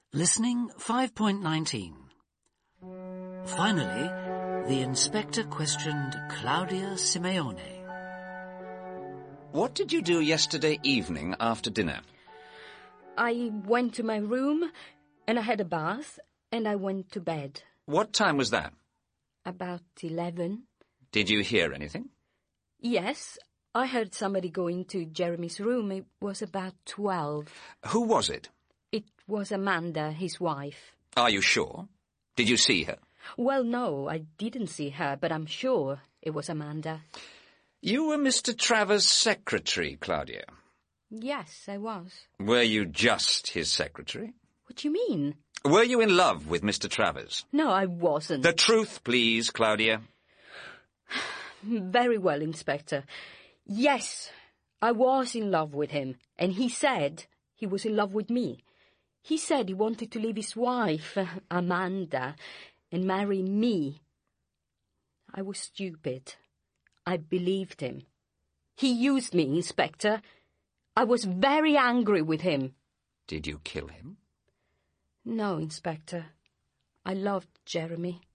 Listening 5.19. Finally, the inspector questioned Claudia Simeone. What did you do yesterday evening after dinner? I went to my room, and I had a bath, and I went to bed. What time was that? About 11. Did you hear anything? Yes, I heard somebody go into Jeremy's room. It was about 12. Who was it? It was Amanda, his wife. Are you sure? Did you see her? Well, no, I didn't see her, but I'm sure it was Amanda. You were Mr. Travers' secretary, Claudia. Yes, I was. Were you just his secretary? What do you mean? Were you in love with Mr. Travers? No, I wasn't. The truth, please, Claudia. Very well, Inspector. Yes, I was in love with him, and he said he was in love with me. He said he wanted to leave his wife, Amanda, and marry me. I was stupid. I believed him. He used me, Inspector. I was very angry with him. Did you kill him? No, Inspector. I loved Jeremy.